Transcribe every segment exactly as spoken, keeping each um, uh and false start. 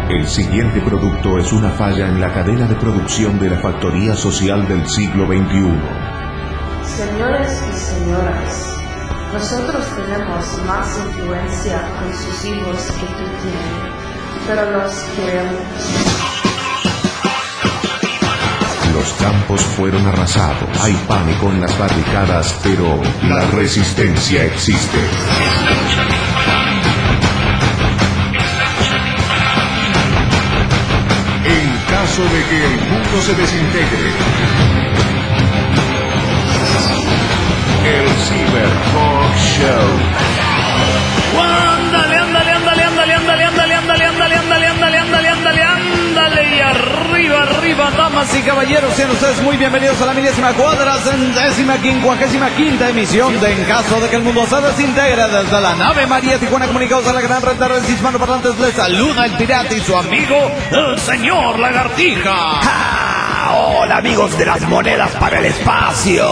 El siguiente producto es una falla en la cadena de producción de la factoría social del siglo veintiuno. Señores y señoras, nosotros tenemos más influencia con sus hijos que tú tienes, pero los queremos. Los campos fueron arrasados, hay pánico en las barricadas, pero la resistencia existe. En caso de que el mundo se desintegre, el Cyber Talk Show. ¡Ándale, ándale, ándale, ándale, ándale, ándale, ándale, ándale, ándale, ándale, ándale, ándale, ándale! Y arriba, arriba, damas y caballeros, sean ustedes muy bienvenidos a la milésima cuadragésima quincuagésima quinta emisión de En Caso de que el Mundo se Desintegre, desde la nave María Tijuana, comunicados a la gran red de redes hispanoparlantes. Les saluda el pirata y su amigo, el señor Lagartija. ¡Ja! Hola, amigos de las monedas para el espacio.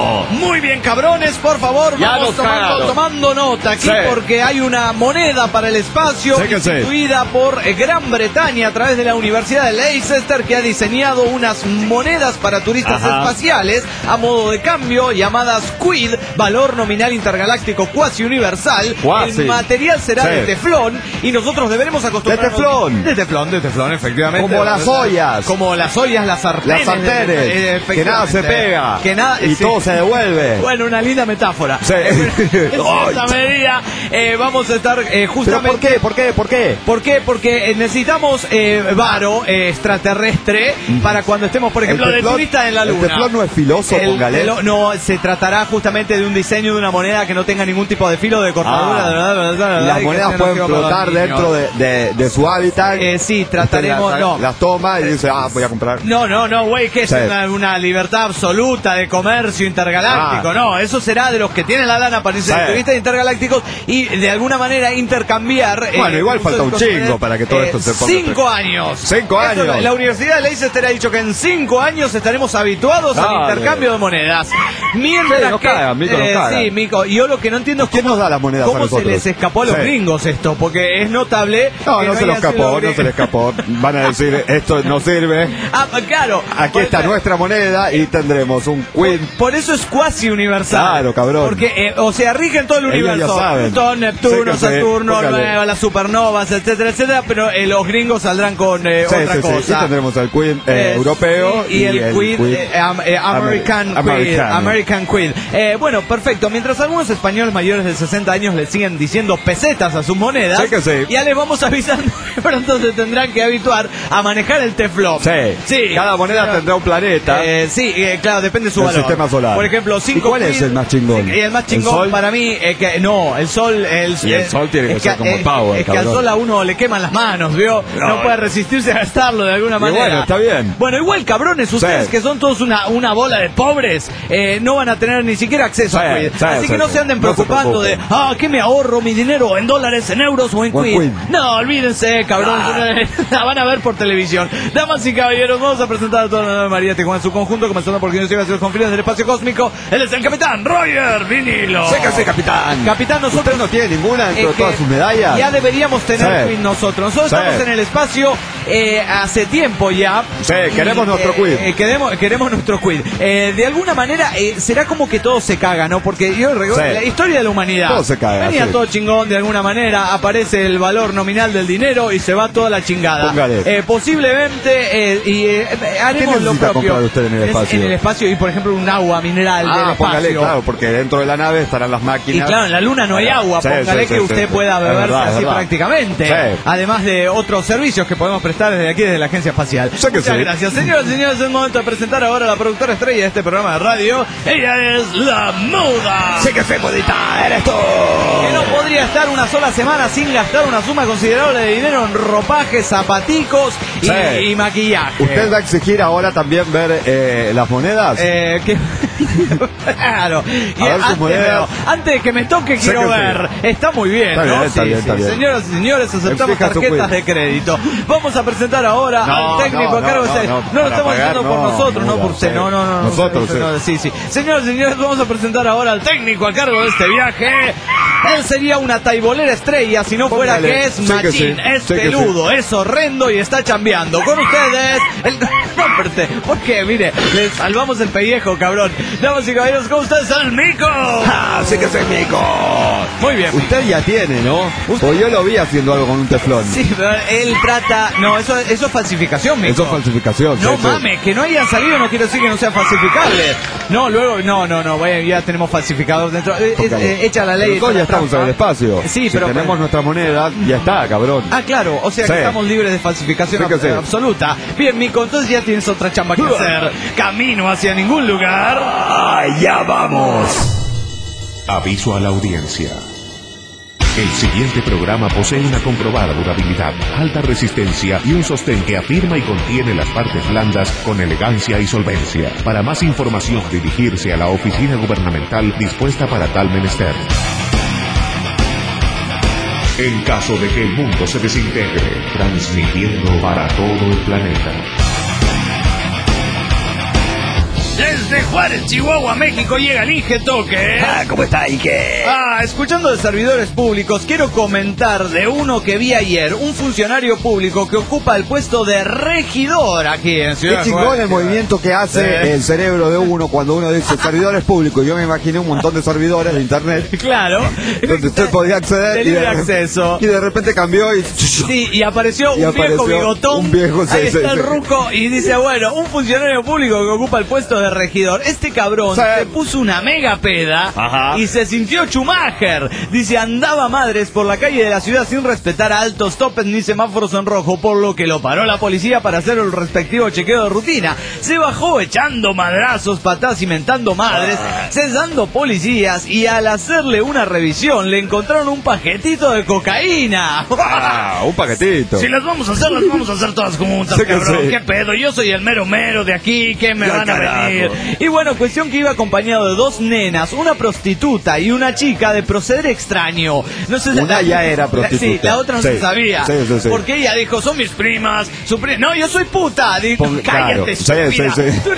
Muy bien, cabrones, por favor, ya vamos tomando, tomando nota aquí, sí, porque hay una moneda para el espacio sí instituida sí. por Gran Bretaña a través de la Universidad de Leicester, que ha diseñado unas monedas para turistas Ajá. espaciales a modo de cambio llamadas Quid, valor nominal intergaláctico cuasi universal. Cuasi. El material será sí. de teflón y nosotros deberemos acostumbrarnos. De teflón. De teflón, de teflón, efectivamente. Como las ollas. Como las ollas, las sartenes. Las sartenes, eh, que nada se pega, que nada, y sí. todo se devuelve. Bueno, una linda metáfora. Sí. En esta medida eh, vamos a estar eh, justamente... ¿Pero por qué? ¿Por qué? ¿Por qué? ¿Por qué? Porque necesitamos eh, varo eh, extraterrestre para cuando estemos, por ejemplo, de turista en la luna. El teflón no es filoso, el, póngale. El, no, se tratará justamente de un diseño de una moneda que no tenga ningún tipo de filo de cortadura. Ah. De verdad, de verdad, de verdad, las monedas pueden no flotar dentro de, de, de su hábitat. Eh, sí, trataremos... Las, no. las toma y dice, ah, voy a comprar. No, no, no, güey, que es sí. una, una libertad absoluta de comercio intergaláctico. Ah. No, eso será de los que tienen la lana para irse sí. de turistas intergalácticos y de alguna manera intercambiar. Bueno, eh, igual falta un chingo para que todo eh, esto se ponga. Cinco años. Cinco años. Esto, la Universidad de Leicester ha dicho que en cinco años estaremos habituados Dale. al intercambio de monedas. Mientras sí, no que... cagan, Mico, eh, no cagan. Sí, Mico, yo lo que no entiendo es ¿quién cómo, nos da las monedas cómo a nosotros? se les escapó a los sí. gringos esto, porque es notable. No, no se les escapó, no se les escapó. Van a decir, esto no sirve. Ah, claro. Aquí está ser. nuestra moneda y tendremos un Quid. Por eso es cuasi universal. Claro, cabrón. Porque, eh, o sea, rigen todo el universo. Plutón, Neptuno, sí, Saturno, Nueva, las supernovas, etcétera, etcétera. Pero eh, los gringos saldrán con eh, sí, otra sí, cosa. Sí. Y tendremos el Quid eh, europeo y, y el, el Quid, Quid eh, um, eh, American Amer Quid. American Quid. Eh, bueno, perfecto. Mientras algunos españoles mayores de sesenta años le siguen diciendo pesetas a sus monedas, sí que sí. ya les vamos avisando que pronto se tendrán que habituar a manejar el teflón. Sí. sí. Cada moneda pero, tendrá un planeta. Eh, sí, eh, claro, depende de su el valor. Sistema solar. Por ejemplo, cinco. ¿Y cuál es el más chingón? Y el más chingón ¿El para mí es que no, el sol, el, y el sol tiene que ser como el power. Es que al sol a uno le queman las manos, ¿vio? No, no puede resistirse a gastarlo de alguna manera. Bueno, está bien. Bueno, igual cabrones, ustedes sí. que son todos una, una bola de pobres, eh, no van a tener ni siquiera acceso sí, a Quid. Sí, Así sí, que no sí. se anden no preocupando se de, ah, ¿qué me ahorro mi dinero? ¿En dólares, en euros o en Quid? Quid? No, olvídense, cabrones. Ah. La van a ver por televisión. Damas y caballeros, vamos a presentar a toda la nueva María Tijuana en su conjunto, comenzando por quien nos lleva a los confines del espacio cósmico. Él es el capitán Roger Vinilo. Sé que sí, capitán. Capitán, nosotros ¿Usted no tiene ninguna dentro eh, de todas sus medallas? Ya deberíamos tener sí. Quid nosotros. Nosotros sí. estamos en el espacio eh, hace tiempo ya. Sí, queremos y, nuestro Quid. Eh, queremos, queremos nuestro Quid. Eh, de alguna manera eh, será como que todo se caga, ¿no? Porque yo recuerdo sí. la historia de la humanidad. Todo se caga. Venía sí. todo chingón de alguna manera, aparece el valor nominal del dinero y se va toda la chingada. Eh, posiblemente eh, y eh, haremos lo propio. Usted en el espacio? En el espacio y por ejemplo un agua mineral ah, del espacio. Póngale, claro, porque dentro de la nave estarán las máquinas. Y claro, en la luna no hay agua, sí, póngale sí, que sí, usted sí, pueda beberse verdad, así verdad. prácticamente. Sí. Además de otros servicios que podemos prestar desde aquí, desde la Agencia Espacial. Sí que Muchas sí. gracias. Señoras y señores, es el momento de presentar ahora a la productora estrella de este programa de radio. Ella es la Muda. Sí que sí, modita, eres tú. Que no podría estar una sola semana sin gastar una suma considerable de dinero en ropajes, zapaticos y, sí. y maquillaje. ¿Usted va a exigir ahora también ver eh, las monedas? Eh, que... claro. Y ver antes, monedas. antes de que me toque sé quiero que ver. Sí. Está muy bien, está ¿no? Bien, está sí, bien, sí. está bien. Señoras y señores, aceptamos Exija tarjetas de crédito. Vamos a presentar ahora no, al técnico no, a cargo no, de usted. no, No, no, no lo estamos pagar, haciendo no, por nosotros, no, no por usted. sí. No, no, no. Nosotros, no, sí. no, sí, sí. Señoras y señores, vamos a presentar ahora al técnico a cargo de este viaje. Él sería una taibolera estrella si no fuera Póngale. que es Sí que machín, sí. es Sí que peludo, es horrendo y está chambeando. Con ustedes, el... ¿Por qué? Mire, le salvamos el pellejo, cabrón. Damas y caballeros, con ustedes el Mico. ¡Ah, sí que soy Mico! Muy bien. Usted ya tiene, ¿no? O yo lo vi haciendo algo con un teflón. Sí, pero él trata... No, eso, eso es falsificación, Mico. Eso es falsificación. No sí, sí. mames, que no hayan salido no quiere decir que no sea falsificable. No, luego, no, no, no, vaya, ya tenemos falsificador dentro. Eh, es, eh, echa la ley. Pero todos ya estamos en el espacio. Sí, si pero... tenemos nuestra moneda, ya está, cabrón. Ah, claro, o sea Sí. que estamos libres de falsificación Sí que ab- sí. absoluta. Bien, Mico, entonces ya tienes otra chamba que hacer. Camino hacia ningún lugar. ¡Ay, ya vamos! Aviso a la audiencia. El siguiente programa posee una comprobada durabilidad, alta resistencia y un sostén que afirma y contiene las partes blandas con elegancia y solvencia. Para más información, dirigirse a la oficina gubernamental dispuesta para tal menester. En caso de que el mundo se desintegre, transmitiendo para todo el planeta. Desde Juárez, Chihuahua, México, llega el Inge Toque. Ah, ¿cómo está, Ike? Ah, escuchando de servidores públicos, quiero comentar de uno que vi ayer, un funcionario público que ocupa el puesto de regidor aquí en Ciudad Qué chingón Juárez. el movimiento que hace Sí. el cerebro de uno cuando uno dice servidores públicos. Yo me imaginé un montón de servidores de internet Claro. donde usted podía acceder De y, libre de, acceso. y de repente cambió y... Sí, y apareció Y un viejo apareció bigotón. un viejo, sí, ahí sí, está el sí. ruco y dice, bueno, un funcionario público que ocupa el puesto de regidor. Este cabrón Sí. se puso una mega peda Ajá. y se sintió Schumacher. Dice, andaba madres por la calle de la ciudad sin respetar altos topes ni semáforos en rojo, por lo que lo paró la policía para hacer el respectivo chequeo de rutina. Se bajó echando madrazos, patadas y mentando madres, cesando policías, y al hacerle una revisión le encontraron un paquetito de cocaína. Ah, un paquetito. Si las vamos a hacer, las vamos a hacer todas juntas, Sí que cabrón. sí. ¿Qué pedo? Yo soy el mero mero de aquí, ¿qué me Ya, van a carajo. venir? Y bueno, cuestión que iba acompañado de dos nenas, una prostituta y una chica de proceder extraño. No sé si Una ya era la- prostituta. Sí, la otra no Sí. se sabía. Sí, sí, sí. Porque ella dijo, son mis primas. Su pri- no, yo soy puta. Digo, Pon- cállate, claro. Sí, estúpida. sí, sí. Tú-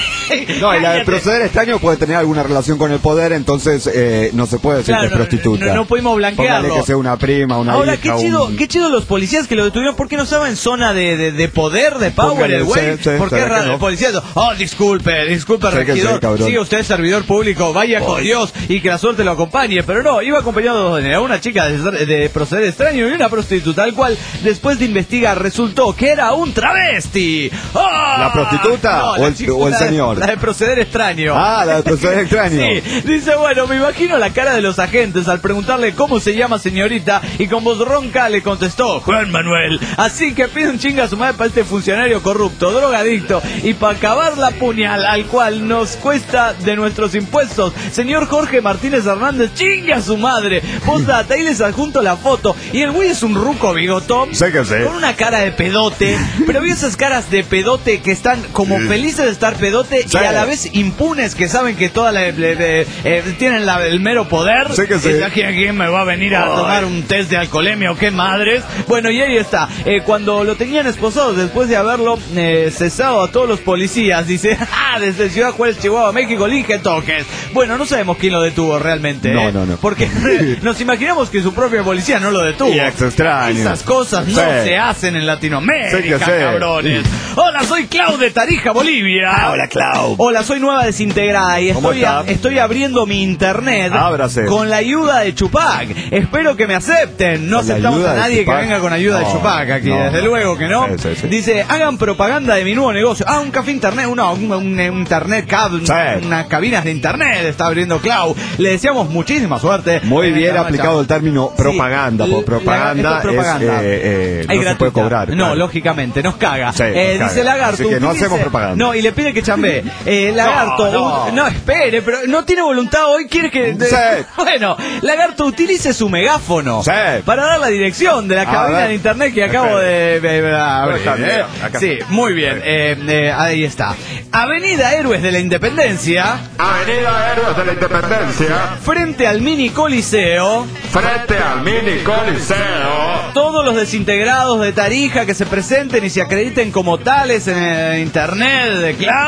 No, y la de Cállate. proceder extraño puede tener alguna relación con el poder, entonces eh, no se puede decir Claro, que es prostituta. no- no pudimos blanquearlo. Póngale que sea una prima, una Ahora, hija, qué chido, un- qué chido los policías que lo detuvieron. ¿Por qué no estaba en zona de, de, de poder, de power, Póngale, el güey? sí, sí, ¿Por qué ¿será que raro? no? El policía, oh, disculpe, disculpe, Sí que sí, regidor. cabrón. Sigue usted servidor público, vaya con Dios y que la suerte lo acompañe. Pero no, iba acompañado de una chica de, de proceder extraño y una prostituta, al cual, después de investigar, resultó que era un travesti. ¡Ah! ¿La prostituta No, o la el- chica- o el la de- señor? La de proceder extraño. Ah, la de proceder extraño. Sí, dice, bueno, me imagino la cara de los agentes al preguntarle cómo se llama señorita, y con voz ronca le contestó, Juan Manuel. Así que pide un chinga a su madre para este funcionario corrupto, drogadicto, y para acabar la puñal al cual nos cuesta de nuestros impuestos, señor Jorge Martínez Hernández, chinga a su madre. Postdata, ahí les adjunto la foto, y el güey es un ruco bigotón, Sé que sé. con una cara de pedote, pero vi esas caras de pedote que están como felices de estar pedote Sí. y a la vez impunes, que saben que toda la, le- le- eh, tienen la- el mero poder. Sí que sí. Es, ¿Quién, quién me va a venir a Ay. tomar un test de alcoholemia o qué madres? Bueno, y ahí está. Eh, cuando lo tenían esposado, después de haberlo eh, cesado a todos los policías, dice, ah, desde Ciudad Juárez, Chihuahua, México, Linge Toques. Bueno, no sabemos quién lo detuvo realmente. No, ¿eh? no, no. Porque nos imaginamos que su propia policía no lo detuvo. Y es extraño. Esas cosas no Sí. se hacen en Latinoamérica, Sí que sí. cabrones. Hola, soy Clau de Tarija, Bolivia. Hola, Clau. Hola, soy nueva desintegrada y ¿Cómo estoy, a- está? estoy abriendo mi internet Ábrase. con la ayuda de Chupac. Espero que me acepten. No ¿Con la aceptamos ayuda a de nadie que Chupac? venga con ayuda de No, Chupac aquí, no, desde no. luego que no. Sí, sí, sí. Dice, hagan propaganda de mi nuevo negocio. Ah, un café internet, no, un, un- un internet cab, Sí. unas cabinas de internet está abriendo Clau. Le deseamos muchísima suerte. Muy En bien esta marcha. aplicado el término Sí, propaganda. l- Por propaganda, la- esto es propaganda. es, eh, eh, Hay no se gratuita. puede cobrar. No, claro. lógicamente, nos caga. Sí, Eh, nos dice caga. Lagarto. Así que no utilice- hacemos propaganda. No, y le pide que chambee. Eh, Lagarto, No, no. un- no, espere, pero no tiene voluntad hoy, quiere que... de- Sí. Bueno, Lagarto, utilice su megáfono Sí. para dar la dirección de la A cabina ver. de internet que acabo de... de- de abrir, está? ¿eh? Acá. Sí, muy bien. Eh, eh, ahí está. Avenida Héroes de la Independencia, Avenida Héroes de la Independencia, frente al Mini Coliseo. frente al Mini Coliseo. Todos los desintegrados de Tarija que se presenten y se acrediten como tales en el internet de Clau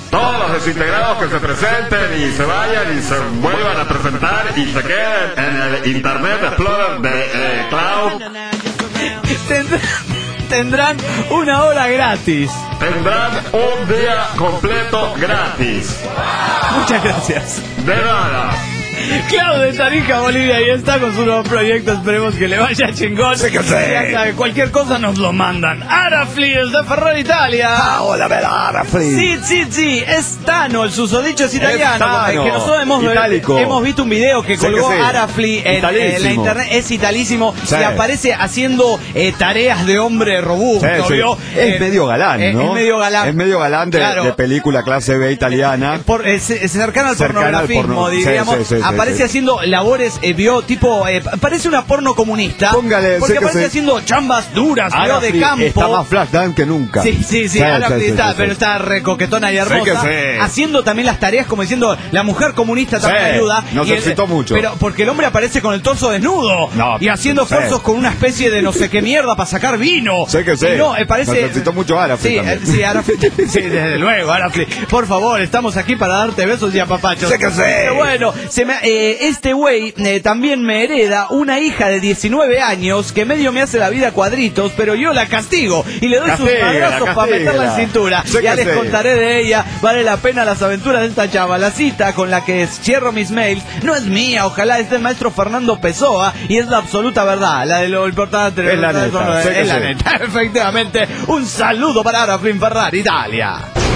Todos los desintegrados que se presenten y se vayan y se vuelvan a presentar y se queden en el Internet Explorer de eh, Cloud. Tendrán, tendrán una hora gratis. Tendrán un día completo gratis. Muchas gracias. De nada. Claudio de Tarija, Bolivia, y está con su nuevo proyecto. Esperemos que le vaya chingón. Sí que sí. Ya sabe, cualquier cosa nos lo mandan. Arafli, el de Ferrari Italia. Ah, hola, vera, Arafli. Sí, sí, sí, es Tano, el susodicho es italiano. Es Tano. Que nosotros hemos, Itálico. hemos visto un video que Sí colgó que sí. Arafli en, Italísimo. en la internet. Es italísimo. Sí. Y aparece haciendo eh, tareas de hombre robusto. Sí, sí. ¿vio? Es Eh, medio galán, eh, ¿no? Es medio galán. Es medio galán de, Claro. de película clase B italiana. Por, eh, ce- cercano al Cercano al pornografismo, porno. diríamos. Sí, sí, sí, aparece sí. haciendo labores, eh, vio, tipo, eh, parece una porno comunista. Póngale, porque sí que aparece sí. haciendo chambas duras, vio, de Arafli campo. está más flash down que nunca. Sí, sí, sí, Arafli sí, está, sí, pero sí. está recoquetona y hermosa. Sí que sí. Haciendo también las tareas como diciendo, la mujer comunista también Sí, ayuda. nos Y el- excitó mucho. Pero porque el hombre aparece con el torso desnudo. No, y haciendo sí. esfuerzos con una especie de no sé qué mierda para sacar vino. Sí que sí. Y no, eh, parece... Nos excitó mucho Arafli Sí, también. eh, sí, Arafli. Sí, desde luego, Arafli. Por favor, estamos aquí para darte besos y apapachos. Sí que sí. Pero bueno, se me, eh, este güey eh, también me hereda una hija de diecinueve años que medio me hace la vida cuadritos, pero yo la castigo y le doy sus Castíguela, madrazos para castíguela. meterla en cintura. Sí Ya que les sí. contaré de ella. Vale la pena las aventuras de esta chava. La cita con la que cierro mis mails no es mía, ojalá es del maestro Fernando Pessoa y es la absoluta verdad. La de lo importante Es la neta, eso no es, sí que es la sí. neta. Efectivamente, un saludo para Arafli in Ferrari Italia.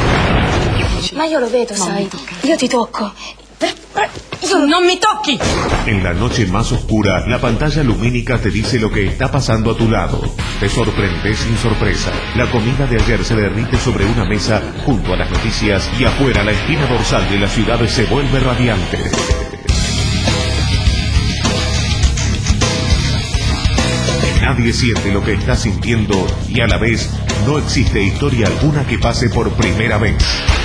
Ma io lo vedo, sai. Io ti tocco. Io non mi tocchi! En la noche más oscura, la pantalla lumínica te dice lo que está pasando a tu lado. Te sorprendes sin sorpresa. La comida de ayer se derrite sobre una mesa junto a las noticias y afuera la espina dorsal de la ciudad se vuelve radiante. Nadie siente lo que está sintiendo y a la vez no existe historia alguna que pase por primera vez.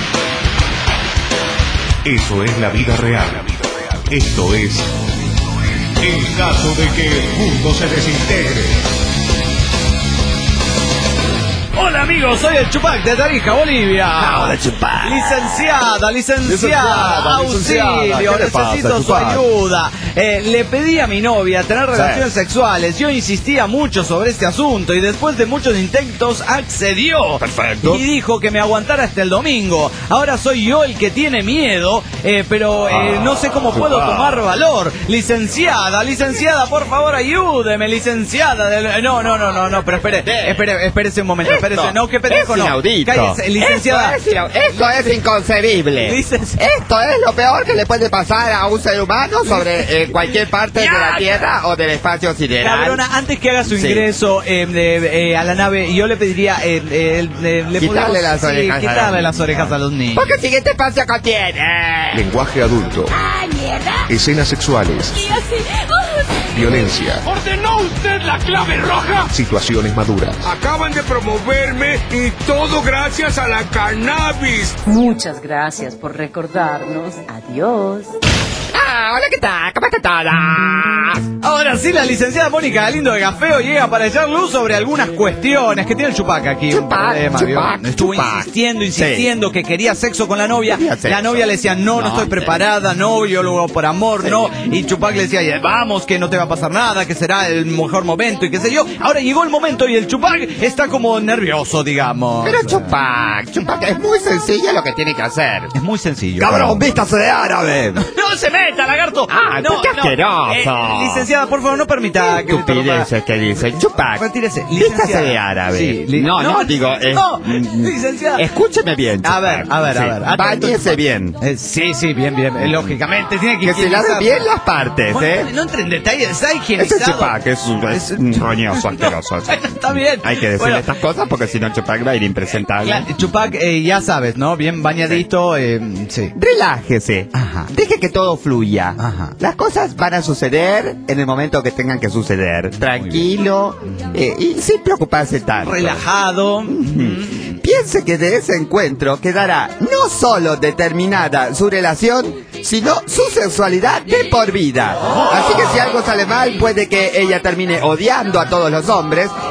Eso es la vida real. Esto es en caso de que el mundo se desintegre. Hola amigos, soy el Chupac de Tarija, Bolivia. Hola, Chupac. Licenciada, licenciada, Licenciada, auxilio, licenciada. ¿Qué le pasa, necesito su Chupac? ayuda. Eh, le pedí a mi novia tener relaciones Sí. sexuales. Yo insistía mucho sobre este asunto y después de muchos intentos accedió. Perfecto. Y dijo que me aguantara hasta el domingo. Ahora soy yo el que tiene miedo, eh, pero eh, Ah, no sé cómo puedo Chupac. tomar valor. Licenciada, licenciada, por favor ayúdeme, licenciada. del- No, no, no, no, no, pero espere, espere, espérese un momento, espérese. No, qué pendejo, es no. inaudito. Cállese, licenciada. Esto es, ina- esto es inconcebible. Licenci- Esto es lo peor que le puede pasar a un ser humano sobre eh, cualquier parte de la Tierra o del espacio sideral. Cabrona, antes que haga su Sí. ingreso eh, de- eh, a la nave, yo le pediría eh, eh, eh, le Quitarle podemos- las sí, orejas a quitarle los las niños. orejas a los niños. Porque el siguiente espacio contiene. Lenguaje adulto. Escenas sexuales. Violencia. ¿Ordenó usted la clave roja? Situaciones maduras. Acaban de promoverme y todo gracias a la cannabis. Muchas gracias por recordarnos. Adiós. Ah, hola, ¿qué tal? ¿Cómo están todas? Ahora sí, la licenciada Mónica Galindo de Gafeo llega para echar luz sobre algunas cuestiones que tiene el Chupac aquí. un Chupac, problema, ¿vio? Chupac, Estuvo Chupac. insistiendo, insistiendo que quería sexo con la novia. Quería sexo. La novia le decía, no, no, No, estoy sí. preparada, no, yo lo hago por amor, Sí. no. Y Chupac le decía, "Ya, vamos, que no te va a pasar nada, que será el mejor momento y qué sé yo. Ahora llegó el momento y el Chupac está como nervioso, digamos. Pero Chupac, Chupac, es muy sencillo lo que tiene que hacer. Es muy sencillo. Cabrón, vístase de árabe. ¡No se meta, lagarto! Ah, no, qué no. asqueroso. Eh, licenciada, por favor, no permita que le Estupideces que dice Chupac. Retírese, Vístase licenciada. de árabe. Sí, li- no, no, no, digo. eh, no, mm, licenciada. Escúcheme bien. A ver, Chupac. a ver, a Sí, ver. Atento, Báñese Chupac. bien. Eh, sí, sí, bien, bien. eh, lógicamente, tiene que Que se laven higienizar. bien las partes, Bueno, ¿eh? no entre en detalles, está Ese higienizado. Chupac es un, es un roñoso asqueroso. Bueno, está bien. Hay que decirle Bueno, estas cosas porque si no Chupac va a ir impresentable. Claro, Chupac, eh, ya sabes, ¿no? Bien bañadito, eh, sí. Relájese. Ajá. Deje que todo fluya. Ajá. Las cosas van a suceder en el momento que tengan que suceder. Tranquilo eh, y sin preocuparse tanto. Relajado. Piense que de ese encuentro quedará no solo determinada su relación, sino su sexualidad de por vida. Así que si algo sale mal, puede que ella termine odiando a todos los hombres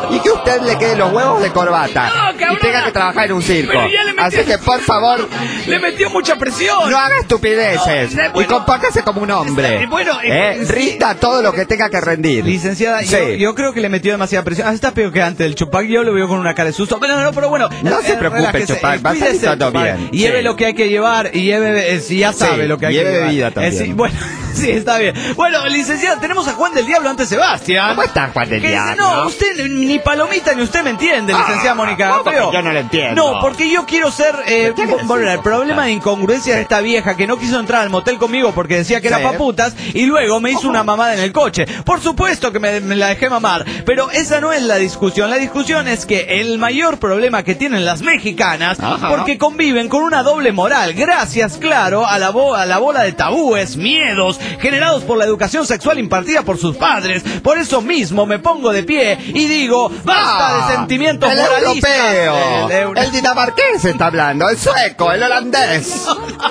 y que usted le quede los huevos de corbata No, y cabrona. tenga que trabajar en un circo. Pero ya le metí- Así que, por favor, Le metió mucha presión. no haga estupideces No, bueno. y compórtese como un hombre. Eh, bueno, Eh, eh, sí. rinda todo lo que tenga que rendir. Licenciada, Sí. yo, yo creo que le metió demasiada presión. Ah, está peor que antes del Chupac. Yo lo veo con una cara de susto. Pero no, no, pero bueno. No se preocupe, relájese, Chupac, va a cuídese, salir todo Chupac. bien. Y lleve Sí. lo que hay que llevar. Y lleve, eh, si ya sabe Sí, lo que hay lleve que llevar. bebida también. Eh, sí, bueno, sí, está bien. Bueno, licenciada, tenemos a Juan del Diablo ante Sebastián. ¿Cómo está Juan del Que dice, Diablo? no, usted ni palomita ni usted me entiende, licenciada Ah, Mónica ¿cómo que Gafeo. yo no lo entiendo? No, porque yo quiero ser... Eh, ¿Qué quiere bueno, decir? el problema de incongruencia de esta vieja que no quiso entrar al motel conmigo porque decía que Sí. era paputas y luego me hizo una mamada en el coche. Por supuesto que me, me la dejé mamar, pero esa no es la discusión. La discusión es que el mayor problema que tienen las mexicanas, Ajá. porque conviven con una doble moral, gracias, claro, a la, bo- a la bola de tabúes, miedos, generados por la educación sexual impartida por sus padres. Por eso mismo me pongo de pie y digo, basta Ah, de sentimientos el moralistas. europeo, El euro- el dinamarqués está hablando, el sueco, el holandés.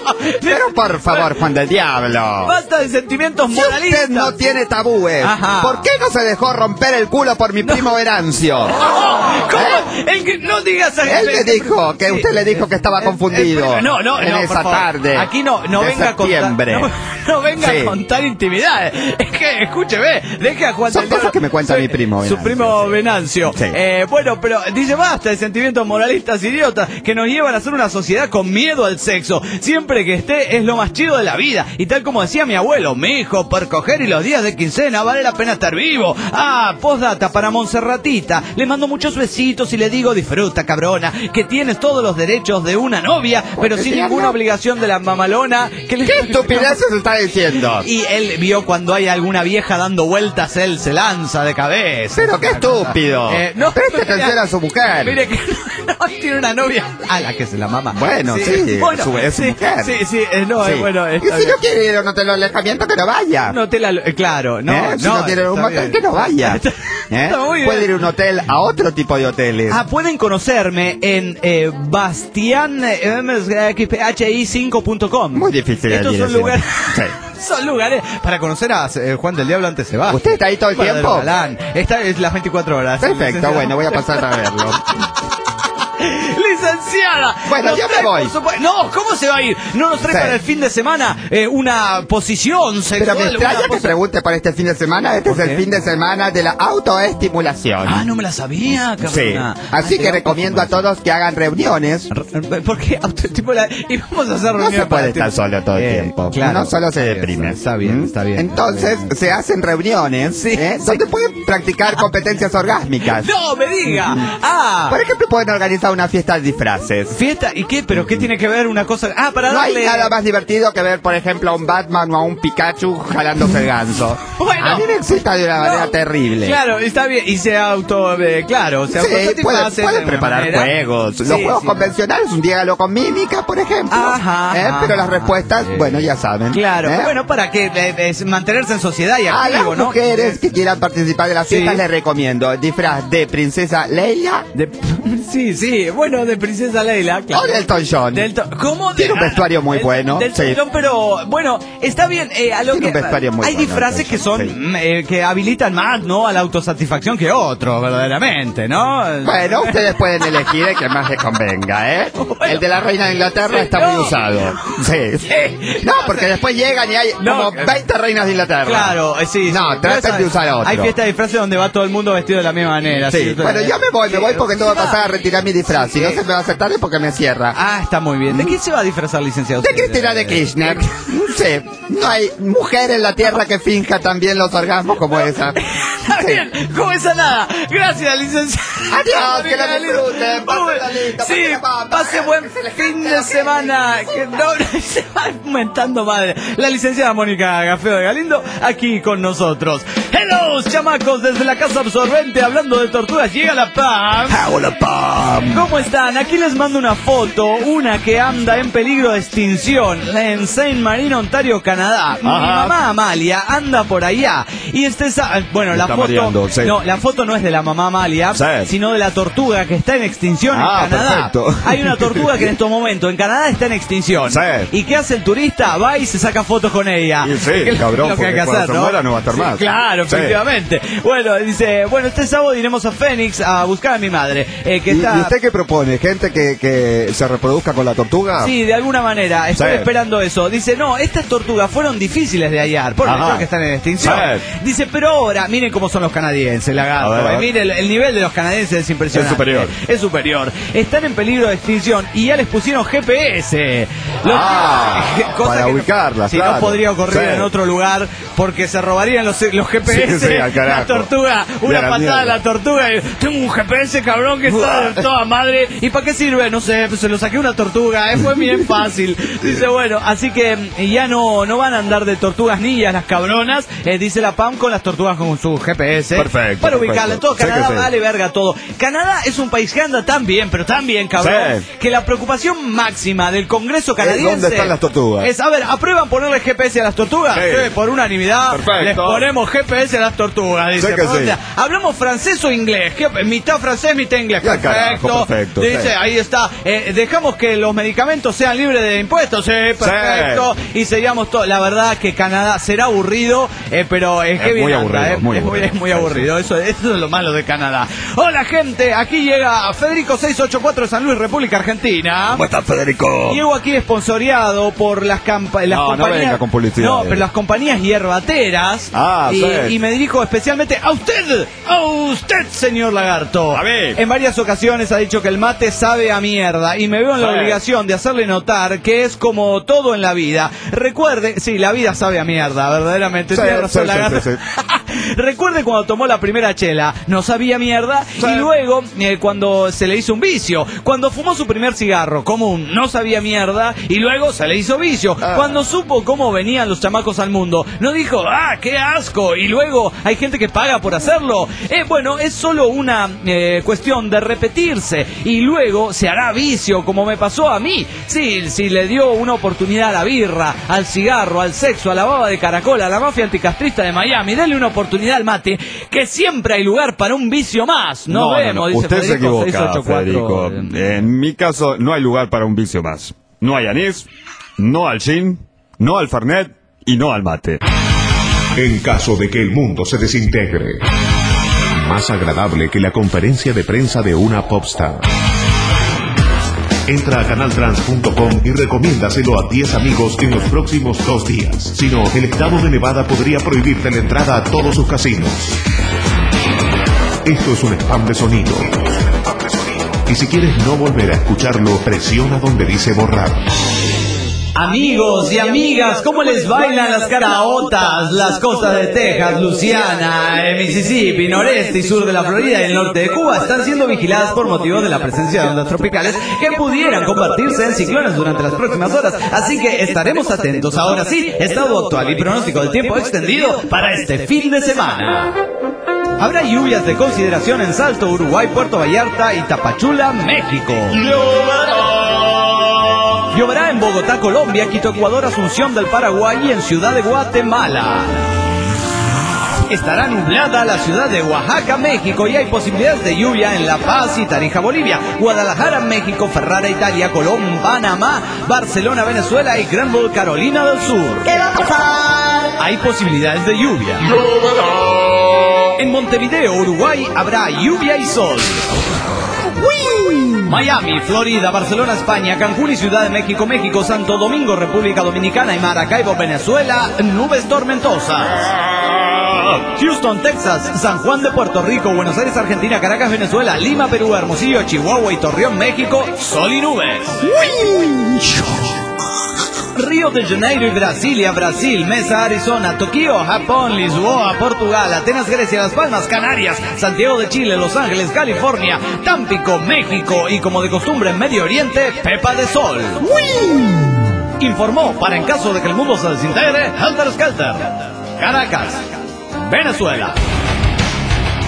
Pero por favor, Juan del Diablo. Basta de sentimientos Si moralistas. usted no tiene tabúes, Ajá. ¿por qué no se dejó romper el culo por mi primo Venancio? ¿Cómo? El que- no digas Él me dijo que Sí. usted le dijo que estaba Eh, confundido. eh, no, no, en no, esa por favor. tarde. Aquí no, no de venga a contar. septiembre. No, no venga Sí. a contar intimidades. Es que, escúcheme, deje a Juan Son del cosas Diablo- que me cuenta Soy- mi primo Su Venancio, primo sí. Venancio. Sí. Eh, bueno, pero dice basta de sentimientos moralistas idiotas que nos llevan a ser una sociedad con miedo al sexo. Siempre que esté es lo más chido de la vida. Y tal como decía mi abuelo, mi hijo, por coger y los días de quincena vale la pena estar vivo. Ah, postdata para Monserratita. Le mando muchos besitos y le digo disfruta, cabrona, que tienes todos los derechos de una novia, pero sin ninguna obligación de la mamalona. Que le... ¿Qué estupideces está diciendo? Y él vio cuando hay alguna vieja dando vueltas, él se lanza de cabeza. Pero qué estúpido. Eh, no, Preste atención a su mujer. Mire que no, tiene una novia a la que se la mama. Bueno, sí, bueno, su- es su sí, mujer. Sí, sí, eh, no, Sí. eh, bueno. Y está si bien. no quiere ir a un hotel de alejamiento, que no vaya. Un hotel, al- eh, claro, no, ¿Eh? Si no quiere un está hotel, bien. que no vaya. Está, ¿Eh? está muy Puede bien. ir a un hotel a otro tipo de hoteles. Ah, pueden conocerme en eh, bastian h i cinco punto com. Muy difícil la Estos son dirección. lugares. Sí. Son lugares para conocer a eh, Juan del Diablo antes se va. ¿Usted está ahí todo el Verdadero tiempo? galán. Esta es las veinticuatro horas. Perfecto, bueno, voy a pasar a verlo. Licenciada. Bueno, nos yo me trae, voy. por supuesto- No, ¿cómo se va a ir? No nos trae Sí. para el fin de semana eh, una posición sexual. Pero me extraña una que posi- pregunte por este fin de semana. Este es ¿Por el qué? fin de semana de la autoestimulación. Ah, no me la sabía, Sí, cabrona. así Ah, que de recomiendo a todos que hagan reuniones. autoestimulación. ¿Por qué? Autoestimula- Y vamos a hacer No reuniones se puede para estar ti- solo todo el Eh, tiempo. claro. No solo se Está bien, deprime. Está bien, ¿Mm? está bien. Entonces se hacen reuniones Sí, ¿eh? sí. donde pueden practicar competencias orgásmicas. ¡No, me diga! Ah, Por ejemplo, pueden organizar una fiesta de disfraces. fiesta. ¿Y qué? ¿Pero qué tiene que ver una cosa? Ah, para No hay darle... nada más divertido que ver, por ejemplo, a un Batman o a un Pikachu jalándose el ganso. Bueno. A mí me excita de una manera No, terrible. Claro, está bien. Y se auto... eh, claro, se Sí, puede, autosatisface puede de una preparar manera. juegos. Los Sí, juegos sí. convencionales, un diálogo con mímica, por ejemplo. Ajá, ¿Eh? ajá, Pero las respuestas, ajá. bueno, ya saben. Claro, ¿Eh? bueno, para que eh, es mantenerse en sociedad y A activo, las ¿no? mujeres que quieran participar de las fiestas Sí. les recomiendo disfraz de princesa Leila De- sí, sí, bueno, de Princesa Leila, claro. o de Elton John. Del to- ¿Cómo? Tiene un vestuario muy Del- bueno, Del sí. John, pero bueno, está bien. Eh, a lo Tiene que, un vestuario muy hay bueno, disfraces Elton que son John, sí. mm, eh, que habilitan más, ¿no? A la autosatisfacción que otros, verdaderamente, ¿no? Bueno, ustedes pueden elegir el que más les convenga, ¿eh? El de la reina de Inglaterra Sí, está no. muy usado. Sí. Sí. No, porque después llegan y hay No, como que- veinte reinas de Inglaterra. Claro, eh, sí. No, sí. traten Pero de esa- usar otro. Hay fiestas de disfraces donde va todo el mundo vestido de la misma manera. Sí, bueno, yo me voy, me voy porque tengo que pasar a retirar mi disfraz. Si no Sí. se me va a hacer tarde porque me cierra. Ah, está muy bien. ¿De qué se va a disfrazar, licenciado? De Cristina de Kirchner. No sé, no hay mujer en la tierra que finja también los orgasmos como esa. Está Sí. bien, como esa nada. Gracias, licenciado. Adiós, que la disfruten, pásenla lindo, Sí, pásenla bomba, pase buen fin de semana. Que no, se va aumentando madre. La licenciada Mónica Gafeo de Galindo, aquí con nosotros. Hello, chamacos, desde la casa absorbente, hablando de tortugas, llega la Pam. Hola, Pam. ¿Cómo están? Aquí les mando una foto, una que anda en peligro de extinción en Saint Marine, Ontario, Canadá. Mi Ajá. mamá Amalia anda por allá Y este sa- bueno, Me la está foto, mareando, sí. no, la foto no es de la mamá Amalia, Sí. sino de la tortuga que está en extinción Ah, en Canadá. perfecto. Hay una tortuga que en estos momentos en Canadá está en extinción. Sí. ¿Y qué hace el turista? Va y se saca fotos con ella. Y sí, Que es cabrón, lo que hay porque que cuando hacer, se ¿no? muera no va a estar Sí, más. claro, Sí. efectivamente. Bueno, dice, bueno, este sábado iremos a Phoenix a buscar a mi madre, eh, que ¿Y, está... y usted qué propone? ¿Gente que, que se reproduzca con la tortuga? Sí, de alguna manera, estoy Sí. esperando eso. Dice, no, estas tortugas fueron difíciles de hallar, porque Ajá. creo que están en extinción. Sí. Dice, pero ahora, miren cómo son los canadienses, lagarto. A ver, a ver. Eh, Miren, el, el nivel de los canadienses es impresionante. Es superior. Es superior. Están en peligro de extinción y ya les pusieron G P S. Lo- Ah, cosa para que no- ubicarlas, Si claro. no podría ocurrir Sí. en otro lugar, porque se robarían los, los G P S. Sí, sí, al carajo. La tortuga, Y a una la patada a mierda. la tortuga. Y, tengo un G P S, cabrón, que está de toda madre. ¿Y para qué sirve? No sé, pues se lo saqué a una tortuga. eh, Fue bien fácil. Dice, bueno, así que mm, ya no, no van a andar de tortugas niñas las cabronas. eh, dice la P A M con las tortugas con su G P S. Perfecto, Para perfecto. ubicarla en todo. Sé que Canadá sí. vale verga todo. Canadá es un país que anda tan bien, pero tan bien, cabrón, Sí. que la preocupación máxima del Congreso canadiense ¿dónde están las tortugas? es, a ver, ¿aprueban ponerle G P S a las tortugas? Sí. Sí, por unanimidad. Perfecto. Les ponemos G P S a las tortugas. Dice, Sé que ¿por sí. dónde? ¿Hablamos francés o inglés? ¿Qué- mitad francés, mitad inglés. Ya, Perfecto. carajo, perfecto, Dice, sí. ahí está. Eh, dejamos que los medicamentos sean libres de impuestos. Sí, perfecto. Y seríamos todos. La verdad que Canadá será aburrido, eh, pero es que Es bien muy anda, aburrido, eh. muy es, muy, aburrido. es muy aburrido. Eso, eso es lo malo de Canadá. Hola, gente. Aquí llega Federico seiscientos ochenta y cuatro de San Luis, República Argentina. ¿Cómo estás, Federico? Llego aquí esponsoreado por las, campa las No, no compañías. venga con publicidad. No, pero las compañías hierbateras. Ah, y, sí. y me dirijo especialmente a usted, a usted, señor Lagarto. A ver. En varias ocasiones ha dicho que el mate sabe a mierda y me veo en la Sí. obligación de hacerle notar que es como todo en la vida. Recuerde, sí, la vida sabe a mierda, verdaderamente. Sí, Tiene razón, sí, sí, Lagarto. sí, sí. Recuerde cuando tomó la primera chela, no sabía mierda, Sí. y luego eh, cuando se le hizo un vicio, cuando fumó su primer cigarro común, no sabía mierda, y luego se le hizo vicio. Ah. Cuando supo cómo venían los chamacos al mundo, no dijo, ah, qué asco, y luego hay gente que paga por hacerlo. Eh, bueno, es solo una eh, cuestión de repetirse, y luego se hará vicio, como me pasó a mí. Sí, si le dio una oportunidad a la birra, al cigarro, al sexo, a la baba de caracol, a la mafia anticastrista de Miami, denle una oportunidad al mate, que siempre hay lugar para un vicio más. Nos vemos, dice Usted se Federico equivoca, seiscientos ochenta y cuatro. Federico. En mi caso, no hay lugar para un vicio más. No hay anís, no al gin, no al fernet y no al mate. En caso de que el mundo se desintegre, más agradable que la conferencia de prensa de una popstar. Entra a canaltrans punto com y recomiéndaselo a diez amigos en los próximos dos días. Si no, el estado de Nevada podría prohibirte la entrada a todos sus casinos. Esto es un spam de sonido. Y si quieres no volver a escucharlo, presiona donde dice borrar. Amigos y amigas, ¿cómo les bailan las caraotas? Las costas de Texas, Luisiana, el Mississippi, noreste y sur de la Florida y el norte de Cuba están siendo vigiladas por motivo de la presencia de ondas tropicales que pudieran convertirse en ciclones durante las próximas horas. Así que estaremos atentos. Ahora sí, estado actual y pronóstico del tiempo extendido para este fin de semana. Habrá lluvias de consideración en Salto, Uruguay, Puerto Vallarta y Tapachula, México. Lloverá en Bogotá, Colombia, Quito, Ecuador, Asunción del Paraguay y en Ciudad de Guatemala. Estará nublada la ciudad de Oaxaca, México, y hay posibilidades de lluvia en La Paz y Tarija, Bolivia, Guadalajara, México, Ferrara, Italia, Colón, Panamá, Barcelona, Venezuela y Granville, Carolina del Sur. ¿Qué va a pasar? Hay posibilidades de lluvia. En Montevideo, Uruguay, habrá lluvia y sol. Miami, Florida, Barcelona, España, Cancún y Ciudad de México, México, Santo Domingo, República Dominicana y Maracaibo, Venezuela, nubes tormentosas. Houston, Texas, San Juan de Puerto Rico, Buenos Aires, Argentina, Caracas, Venezuela, Lima, Perú, Hermosillo, Chihuahua y Torreón, México, sol y nubes. Río de Janeiro y Brasilia, Brasil, Mesa, Arizona, Tokio, Japón, Lisboa, Portugal, Atenas, Grecia, Las Palmas, Canarias, Santiago de Chile, Los Ángeles, California, Tampico, México y como de costumbre en Medio Oriente, Pepa de Sol. Informó para en caso de que el mundo se desintegre, Helter Skelter. Caracas, Venezuela.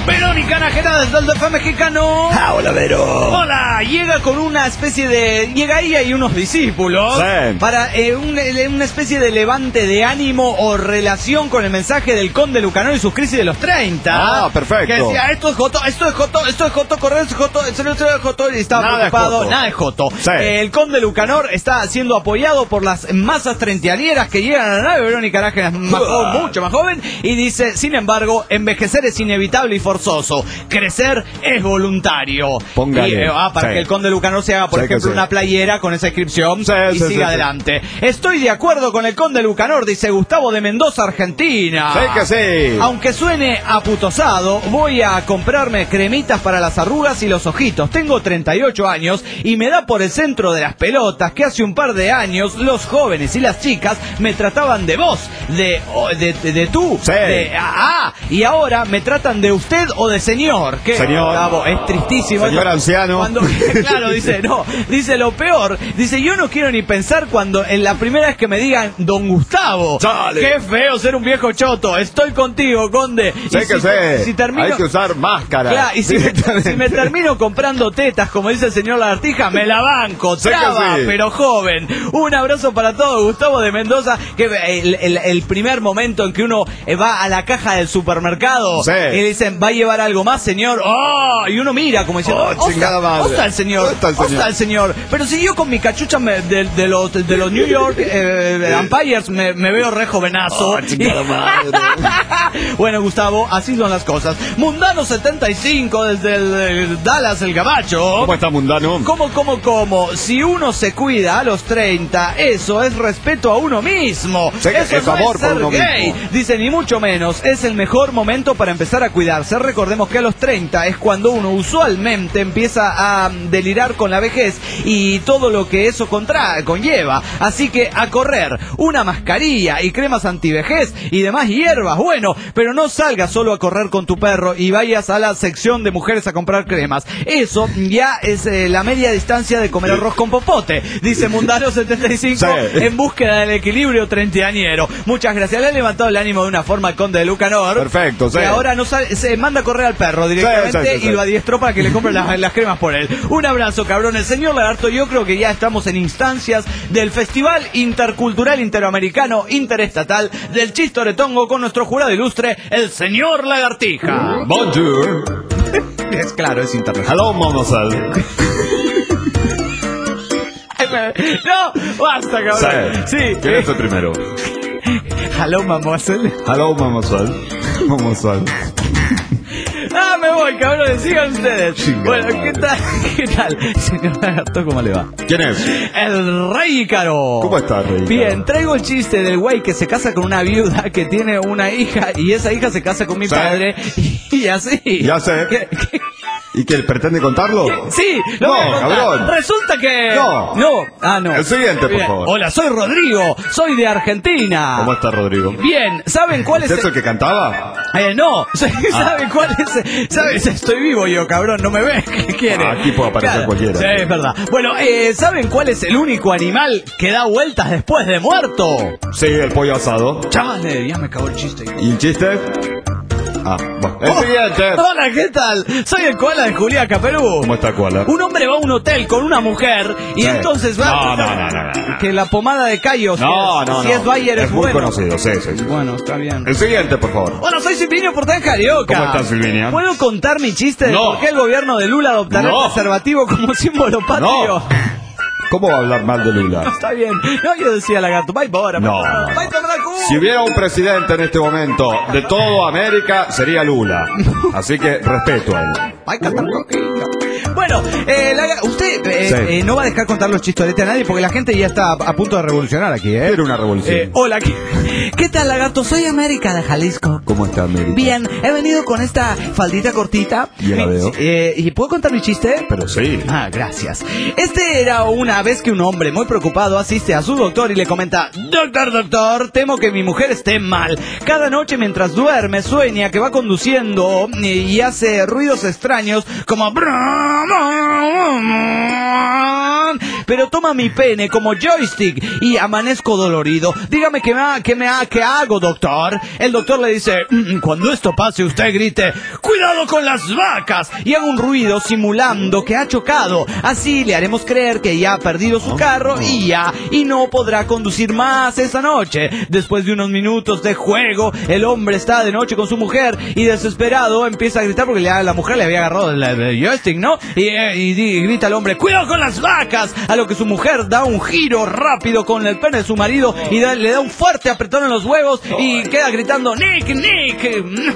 Verónica Nájera desde el D F mexicano. Ah, hola, Vero. Hola, llega con una especie de... Llega ella y unos discípulos Sí. para eh, un- eh, una especie de levante de ánimo o relación con el mensaje del Conde Lucanor y sus crisis de los treinta. Ah, perfecto. Que decía, esto es Joto, esto es Joto, esto es Joto, correr, esto es Joto, esto es Joto, y estaba Nada es preocupado. Joto. Nada es Joto. Sí. Eh, el Conde Lucanor está siendo apoyado por las masas treintañeras que llegan a la nave. Verónica Nájera es más joven, mucho más joven, y dice, sin embargo, envejecer es inevitable y forzoso. Crecer es voluntario. Póngale. Y, eh, ah, para Sí. que el Conde Lucanor se haga, por Sí, que ejemplo, sí. una playera con esa inscripción Sí, y sí, siga sí, sí. adelante. Estoy de acuerdo con el Conde Lucanor, dice Gustavo de Mendoza, Argentina. Sí que sí. Aunque suene aputosado, voy a comprarme cremitas para las arrugas y los ojitos. Tengo treinta y ocho años y me da por el centro de las pelotas que hace un par de años los jóvenes y las chicas me trataban de vos, de, o- de, de, de tú, Sí. de ah, ah, y ahora me tratan de usted o de señor. Que, Señor. Gustavo, es tristísimo. Señor Esto- anciano. Cuando, claro, dice, no, dice lo peor. Dice, yo no quiero ni pensar cuando en la primera vez que me digan Don Gustavo. Chale. Qué feo ser un viejo choto. Estoy contigo, Conde. Sé Y que si, sé. si termino, Hay que usar máscara. Claro, y si me, Directamente. si me termino comprando tetas, como dice el señor Lagartija, me la banco, Sé que traba, sí. pero joven. Un abrazo para todos, Gustavo de Mendoza, que el, el- el primer momento en que uno eh, va a la caja del supermercado Sí. y le dicen, ¿va a llevar algo más, señor? ¡Oh! Y uno mira como diciendo, Oh, chingada madre. "Osta el señor, ¿Dónde está el osta señor?" el señor. Pero si yo con mi cachucha me- de, de los, de los New York eh, Empires me, me veo re jovenazo. Oh, chingada madre. Bueno, Gustavo, así son las cosas. Mundano setenta y cinco desde el, el Dallas, el Gabacho. ¿Cómo está, mundano? ¿Cómo, cómo, cómo? Si uno se cuida a los treinta, eso es respeto a uno mismo. Sí, que eso es no amor es por ser uno gay. mismo. Dice, ni mucho menos. Es el mejor momento para empezar a cuidarse. Recordemos que a los treinta es cuando uno usualmente empieza a mm, delirar con la vejez y todo lo que eso contra conlleva. Así que a correr, una mascarilla y cremas antivejez y demás hierbas. Bueno, pero no salgas solo a correr con tu perro y vayas a la sección de mujeres a comprar cremas. Eso ya es eh, la media distancia de comer arroz con popote, dice Mundano setenta y cinco, Sí. en búsqueda del equilibrio treintañero. Muchas gracias. Le ha levantado el ánimo de una forma al Conde de Lucanor. Perfecto, sí. Que ahora no sale, se manda a correr al perro directamente Sí, sí, sí, sí. y lo adiestró para que le compre las, las cremas por él. Un abrazo, cabrones. Señor Lagarto, yo creo que ya estamos en instancias del Festival Intercultural Interamericano Interestatal del Chistoretongo con nuestro jurado ilustre, el señor Lagartija. Bonjour. Es claro, es internacional. Hello, Monosal. No, basta, cabrón. Sí. ¿Quién es el primero? Hello, mademoiselle. Hello, Momosal. Momosal. Ah, me voy, cabrones, sigan ustedes. Chingada Bueno, ¿qué madre. tal? ¿Qué tal? Señor Lagarto, ¿cómo le va? ¿Quién es? El Rey Ícaro. ¿Cómo estás, Rey Ícaro? Bien, traigo el chiste del güey que se casa con una viuda que tiene una hija y esa hija se casa con mi Sí. padre y, así. Ya sé. ¿Qué- qué- ¿Y que pretende contarlo? Sí, lo No, voy a contar. cabrón. Resulta que... No. No. Ah, no. El siguiente, por Bien. favor. Hola, soy Rodrigo. Soy de Argentina. ¿Cómo está, Rodrigo? Bien, ¿saben cuál ¿Es es? eso el que cantaba? Eh, no, ¿saben cuál es? ¿Sabes? Estoy vivo yo, cabrón, no me ves. ¿Qué quiere? Ah, aquí puede aparecer cualquiera. Sí, es verdad. Bueno, eh, ¿saben cuál es el único animal que da vueltas después de muerto? Sí, el pollo asado. Chale, ya me acabó el chiste. ¿Y el chiste? Ah, bueno. El Oh, siguiente. Hola, ¿qué tal? Soy el koala de Juliaca, Perú. ¿Cómo está, Koala? Un hombre va a un hotel con una mujer y Sí. entonces va No, a no, no, no, no. que la pomada de Cayos. No, no, si no. es Bayer es, Es muy bueno. conocido, sí, sí, sí. Bueno, está bien. El siguiente, por favor. Hola, soy Silvinio Portal Carioca. ¿Cómo estás, Silvinia? ¿Puedo contar mi chiste de No. por qué el gobierno de Lula adoptará No. el preservativo como símbolo patrio? No. ¿Cómo va a hablar mal de Lula? Está bien. No, yo decía lagarto. Bye, Bora. No. Bye, Tordacu. Si hubiera un presidente en este momento de toda América, sería Lula. Así que respeto a él. Bye, Catarroquita. Bueno, eh, la- usted eh, Sí. eh, no va a dejar contar los chistoretes a nadie porque la gente ya está a, a punto de revolucionar aquí, ¿eh? Era una revolución. Eh, hola, ¿qué, ¿qué tal, lagarto? Soy América de Jalisco. ¿Cómo está América? Bien, he venido con esta faldita cortita. Ya la Mi- veo. eh, ¿Y puedo contar mi chiste? Pero sí. Ah, gracias. Este era una vez que un hombre muy preocupado asiste a su doctor y le comenta: Doctor, doctor, temo que mi mujer esté mal. Cada noche mientras duerme sueña que va conduciendo y, y hace ruidos extraños como... pero toma mi pene como joystick y amanezco dolorido. Dígame qué me, ha, qué me ha, qué hago, doctor. El doctor le dice, mm, cuando esto pase usted grite, ¡cuidado con las vacas! Y haga un ruido simulando que ha chocado. Así le haremos creer que ya ha perdido su carro y ya, y no podrá conducir más esa noche. Después de unos minutos de juego, el hombre está de noche con su mujer y desesperado empieza a gritar porque la, la mujer le había agarrado el, el joystick, ¿no? Y, y, y grita el hombre, ¡cuidado con las vacas! A lo que su mujer da un giro rápido con el pene de su marido y da, le da un fuerte apretón en los huevos y queda gritando, ¡Nick, Nick!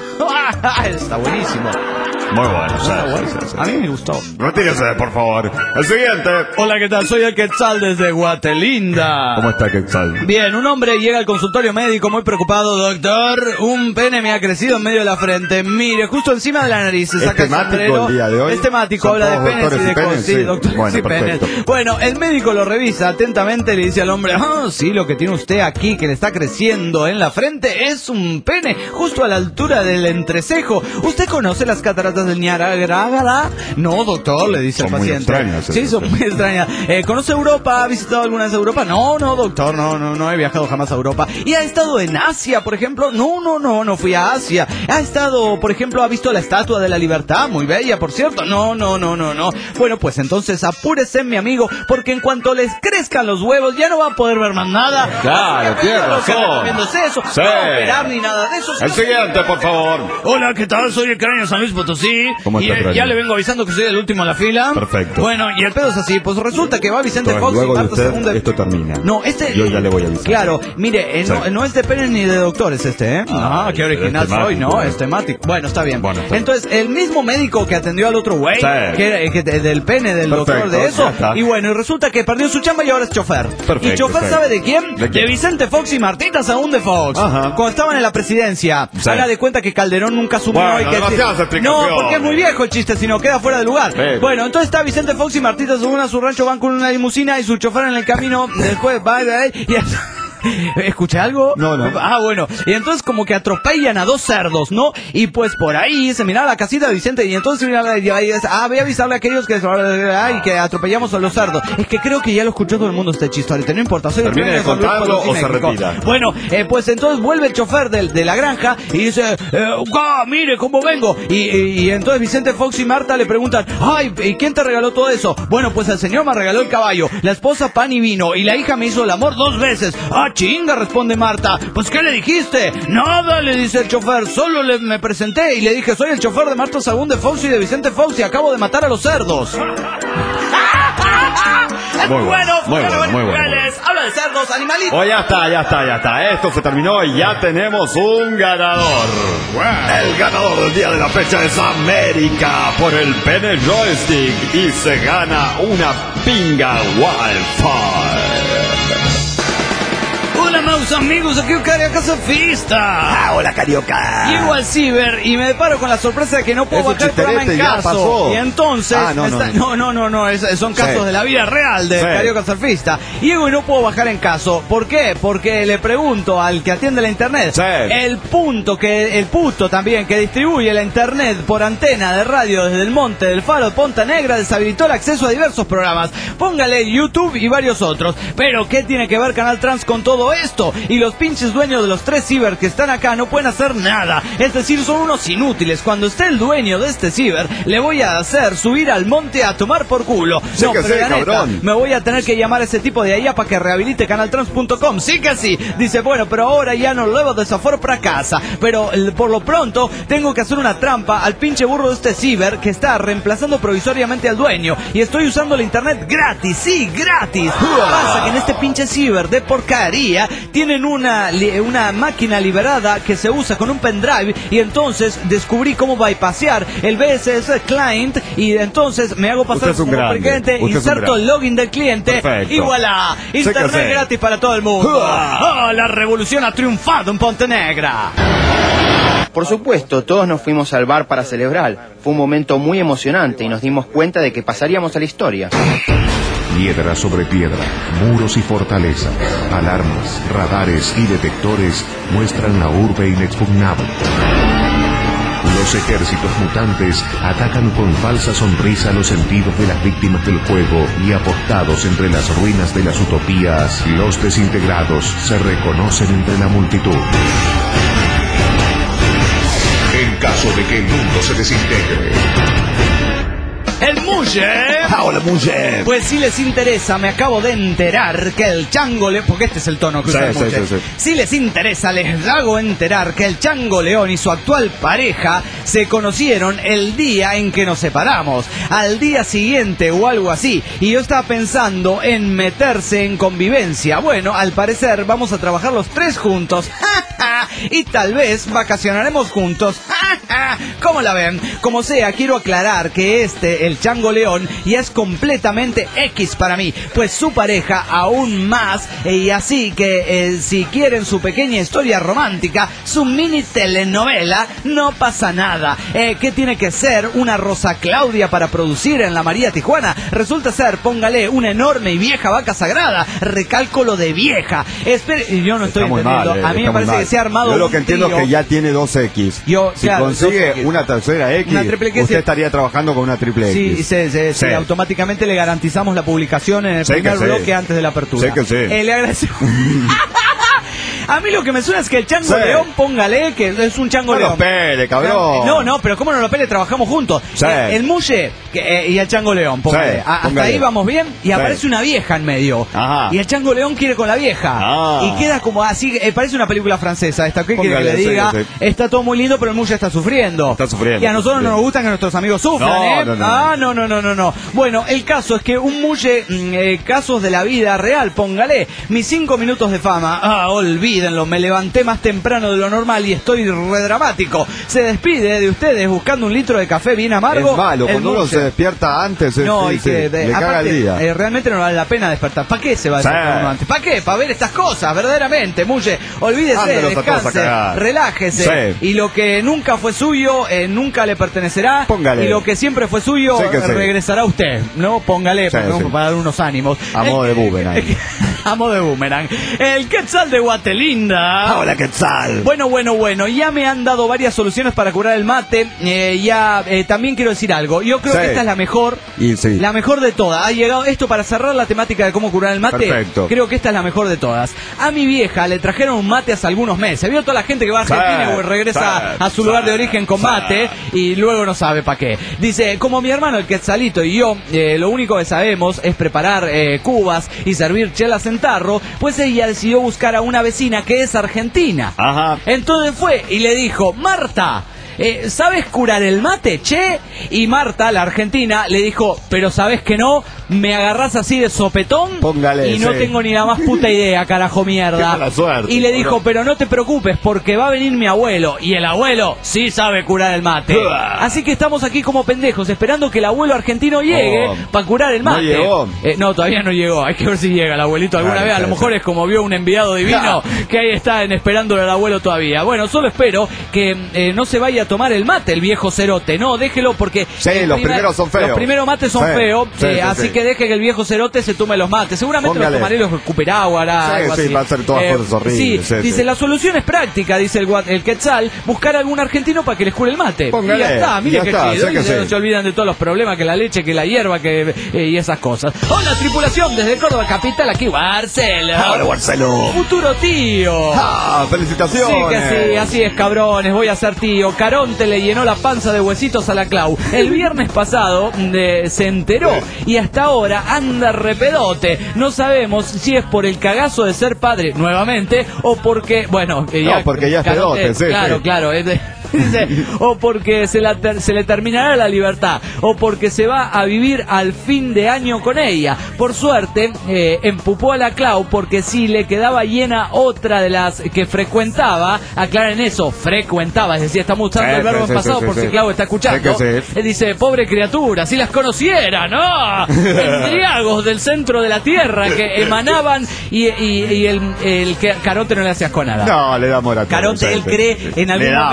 Está buenísimo. Muy bueno, Está bueno. A mí me gustó. Retírese, por favor. El siguiente. Hola, ¿qué tal? Soy el Quetzal desde Guatelinda. ¿Cómo está, Quetzal? Bien, un hombre llega al consultorio médico muy preocupado. Doctor, un pene me ha crecido en medio de la frente. Mire, justo encima de la nariz. Se saca ¿Es temático el sombrero. el día de hoy? Es temático, ¿Son habla de todos penes y doctores de y penes? cosas. Sí, Sí. doctores Bueno, y penes. perfecto. Bueno, el médico lo revisa atentamente y le dice al hombre, ah, sí, lo que tiene usted aquí que le está creciendo en la frente es un pene justo a la altura del entrecejo. ¿Usted conoce las cataratas del Niágara? No, doctor, le dice Son el muy paciente. extrañas, Sí, esas. son muy extrañas. Eh, ¿Conoce Europa? ¿Ha visitado alguna vez Europa? No, no, doctor, no, no, no he viajado jamás a Europa. ¿Y ha estado en Asia, por ejemplo? No, no, no, no fui a Asia. ¿Ha estado, por ejemplo, ha visto la Estatua de la Libertad? Muy bella, por cierto. No, no, no, no, no. Bueno, pues entonces apúrese, mi amigo, porque en cuanto les crezcan los huevos ya no va a poder ver más nada. Claro, tiene Lo que razón. recomiendo es eso. Sí. No operar ni nada de eso. El siguiente, por favor. Hola, ¿qué tal? Soy el Cráneo San Luis Potosí. ¿Cómo y está, eh, Cráneo? ya le vengo avisando que soy el último en la fila. Perfecto. Bueno, y el pedo es así. Pues resulta que va Vicente Entonces, Fox y luego de Marta usted, Segunda. esto termina. No, este... Yo ya le voy a avisar. Claro, mire, eh, Sí. no, no es de penes ni de doctores este, ¿eh? Ah, Ay, qué original es soy, temático, ¿no? eh. Es temático. Bueno, está bien. Bueno, está bien. Entonces, el mismo médico que atendió al otro güey, Sí. que era eh, que, de- del pene del Perfecto, doctor de ya eso, está. y bueno, y resulta que perdió su chamba y ahora es chofer. Perfecto, ¿Y chofer sí. sabe de quién? ¿De quién? Vicente Fox y Martita Sagún de Fox. Ajá. Cuando estaban en la presidencia, Sí. haga de cuenta que Calderón nunca asumió Bueno, y que... demasiadas No, explicaciones. porque es muy viejo el chiste, sino queda fuera de lugar. Sí. Bueno, entonces está Vicente Fox y Martita Sagún a su rancho, van con una limusina y su chofer en el camino, después va, va, y... ¿Escuché algo? No, no. Ah, bueno. Y entonces como que atropellan a dos cerdos, ¿no? Y pues por ahí se miraba la casita de Vicente y entonces se miraba, y ahí, ah, voy a avisarle a aquellos que, ay, que atropellamos a los cerdos. Es que creo que ya lo escuchó todo el mundo este chiste ahorita, no importa. Soy el Termine Cráneo de San Luis contarlo Potosí, o se México. retira. Bueno, eh, pues entonces vuelve el chofer del- de, la granja y dice, eh, ah, mire cómo vengo. Y, y- y entonces Vicente Fox y Marta le preguntan, ay, ¿y quién te regaló todo eso? Bueno, pues el señor me regaló el caballo, la esposa pan y vino y la hija me hizo el amor dos veces. Ah, chinga, responde Marta. Pues, ¿qué le dijiste? Nada, le dice el chofer, solo le, me presenté y le dije, soy el chofer de Marta Sagún de Fox y de Vicente Fox y acabo de matar a los cerdos. Es Muy muy bueno, bueno, muy funciona bueno, muy bueno. niveles, habla de cerdos, animalitos. Oh, ya está, ya está, ya está. Esto se terminó y ya tenemos un ganador. El ganador del día de la fecha es América por el pene joystick y se gana una pinga Wildfire. Hola, maus amigos, aquí un Carioca Surfista. Ah, hola, Carioca. Llego al ciber y me deparo con la sorpresa de que no puedo Ese bajar el programa en chisterete ya caso. pasó. Y entonces, Ah, no, me no, está- no. no, no, no, no, es- son casos Sí. de la vida real de Sí. Carioca Surfista. Llego y no puedo bajar en caso. ¿Por qué? Porque le pregunto al que atiende la internet. Sí. El punto que, el puto también que distribuye la internet por antena de radio desde el Monte del Faro de Ponta Negra deshabilitó el acceso a diversos programas. Póngale YouTube y varios otros. Pero ¿qué tiene que ver Canal Trans con todo esto? Y los pinches dueños de los tres ciber que están acá no pueden hacer nada. Es decir, son unos inútiles. Cuando esté el dueño de este ciber, le voy a hacer subir al monte a tomar por culo. Sí no, que pero sí, la neta, cabrón. me voy a tener que llamar a ese tipo de allá para que rehabilite canaltrans punto com. Sí que sí. Dice, bueno, pero ahora ya no lo debo desafor para casa. Pero el- por lo pronto tengo que hacer una trampa al pinche burro de este ciber que está reemplazando provisoriamente al dueño. Y estoy usando la internet gratis. Sí, gratis. Pasa que en este pinche ciber de porcaría tienen una, li- una máquina liberada que se usa con un pendrive y entonces descubrí cómo bypassear el B S S client y entonces me hago pasar Usted es un como grande. cliente, Usted es un inserto grande. el login del cliente Perfecto. y voilà, Sé que internet sé. gratis para todo el mundo. ¡Ah, la revolución ha triunfado en Ponte Negra! Por supuesto, todos nos fuimos al bar para celebrar. Fue un momento muy emocionante y nos dimos cuenta de que pasaríamos a la historia. Piedra sobre piedra, muros y fortalezas, alarmas, radares y detectores muestran la urbe inexpugnable. Los Los ejércitos mutantes atacan con falsa sonrisa los sentidos de las víctimas del juego y apostados entre las ruinas de las utopías, los desintegrados se reconocen entre la multitud. En caso de que el mundo se desintegre, El Mulle. Hola, Mulle. Pues si les interesa, me acabo de enterar que el Chango León, porque este es el tono que usa el Sí, Mulle. sí, sí, sí. Si les interesa, les hago enterar que el Chango León y su actual pareja se conocieron el día en que nos separamos, al día siguiente o algo así. Y yo estaba pensando en meterse en convivencia. Bueno, al parecer vamos a trabajar los tres juntos. Y tal vez vacacionaremos juntos. ¿Cómo la ven? Como sea, quiero aclarar que este, el Chango León, ya es completamente X para mí, pues su pareja aún más, y así que eh, si quieren su pequeña historia romántica, su mini telenovela, no pasa nada. Eh, ¿Qué tiene que ser una Rosa Claudia para producir en la María Tijuana? Resulta ser, póngale, una enorme y vieja vaca sagrada. Recalco lo de vieja. Espere, yo no estoy Está muy entendiendo. mal, eh, A mí me está muy parece mal. que se ha armado Yo lo un que entiendo trío. es que ya tiene dos X. Yo, si claro, consigue dos X. una tercera X, Una triple X, usted sí. estaría trabajando con una triple Sí, X. se, se, Sí. se- automáticamente le garantizamos la publicación en el Sé primer que sí. bloque antes de la apertura. Sé que sí. Eh, le agradecemos. A mí lo que me suena es que el Chango Sí. León, póngale, que es un Chango No León. lo pele, cabrón. No, no, pero ¿cómo no lo pele? Trabajamos juntos. Sí. Eh, el Mulle que, eh, y el Chango León, póngale. Sí, A- hasta póngale. ahí vamos bien. Y Sí. aparece una vieja en medio. Ajá. Y el Chango León quiere con la vieja. Ah. Y queda como así, eh, parece una película francesa esta. ¿Qué quiere que Póngale, le sí, diga? sí. Está todo muy lindo, pero el Mulle está sufriendo. Está sufriendo, Y a nosotros está no nos gustan que nuestros amigos sufran, No, ¿eh? no, no. Ah, no, no, no, no, no. Bueno, el caso es que un Mulle, mm, eh, casos de la vida real, póngale, mis cinco minutos de fama, ah, olvídenlo, me levanté más temprano de lo normal y estoy re dramático. Se despide de ustedes buscando un litro de café bien amargo. Es malo, el cuando uno Mulle. se despierta antes, No, sí, y sí, que de- le caga aparte, el día. eh, realmente no vale la pena despertar. ¿Para qué se va a Sí. despertar uno antes? ¿Para qué? Para ver estas cosas, verdaderamente, Mulle. Olvídese, Ándelos a todos a descanse, cagar. relájese. Sí. Y lo que nunca fue suyo, eh, nunca le pertenecerá. Póngale. Y lo que siempre fue suyo, Sí que sí. regresará a usted. No, póngale, Sí, porque- sí. para dar unos ánimos. A modo de boomerang. A modo de boomerang. El Quetzal de Guatelinda. Hola, Quetzal. Bueno, bueno, bueno, ya me han dado varias soluciones para curar el mate. Eh, ya eh, también quiero decir algo. Yo creo Sí. que esta es la mejor, Y sí. la mejor de todas. Ha llegado esto para cerrar la temática de cómo curar el mate. Perfecto. Creo que esta es la mejor de todas. A mi vieja le trajeron un mate hace algunos meses. Vio toda la gente que va a Argentina Sí, y regresa sí, a su lugar sí, de origen con sí. mate y luego no sabe para qué. Dice, como mi hermano el Quetzalito y yo, eh, lo único que sabemos es preparar eh, cubas y servir chelas en tarro, pues ella decidió buscar a una vecina que es argentina. Ajá. Entonces fue y le dijo, Marta, eh, ¿sabes curar el mate, che? Y Marta, la argentina, le dijo, pero ¿sabes que no? Me agarrás así de sopetón Póngale, y no sí. tengo ni la más puta idea, carajo mierda. Qué mala suerte, y le dijo, bro. pero no te preocupes porque va a venir mi abuelo y el abuelo sí sabe curar el mate. Uah. Así que estamos aquí como pendejos esperando que el abuelo argentino llegue Oh. para curar el ¿No mate. llegó? Eh, no, todavía no llegó. Hay que ver si llega el abuelito alguna Claro, vez. A lo sí, mejor sí. es como vio un enviado divino que ahí está en esperándole al abuelo todavía. Bueno, solo espero que eh, no se vaya a tomar el mate el viejo cerote. No, déjelo porque Sí, el los primeros son feos. Los primeros mates son Sí, feos, sí, eh, sí, así sí. que deje que el viejo cerote se tome los mates. Seguramente Póngale. los tomaré y los recuperará o hará Sí, algo sí, así. va a hacer todas cosas horribles, Sí, sí, dice, sí. la solución es práctica, dice el, gua- el Quetzal, buscar algún argentino para que les cure el mate. Póngale, Y ya está, mire ya que está, chido. sé Y que se, sí. se olvidan de todos los problemas, que la leche, que la hierba, que eh, y esas cosas. Hola, tripulación, desde Córdoba Capital, aquí Marcelo. Hola, Marcelo. Futuro tío. Ah, Sí, felicitaciones. que sí, así es, cabrones, voy a ser tío. Caronte le llenó la panza de huesitos a la Clau. El viernes pasado eh, se enteró y hasta ahora anda repedote. No sabemos si es por el cagazo de ser padre nuevamente o porque, bueno, eh, No, porque ya es Caronte, pedote, sí, Claro, sí. claro. es de- dice, o porque se, la ter- se le terminará la libertad, o porque se va a vivir al fin de año con ella. Por suerte, eh, empupó a la Clau porque si le quedaba llena otra de las que frecuentaba, aclaren eso, frecuentaba, es decir, estamos usando Sí, el verbo sí, en sí, pasado sí, por sí. si Clau está escuchando. Sí que sí. Él dice, pobre criatura, si las conociera, ¿no? Endriagos del centro de la tierra que emanaban y, y, y el, el que Caronte no le hacía con nada. No, le da mora. Caronte, él cree en algún Le daba, momento le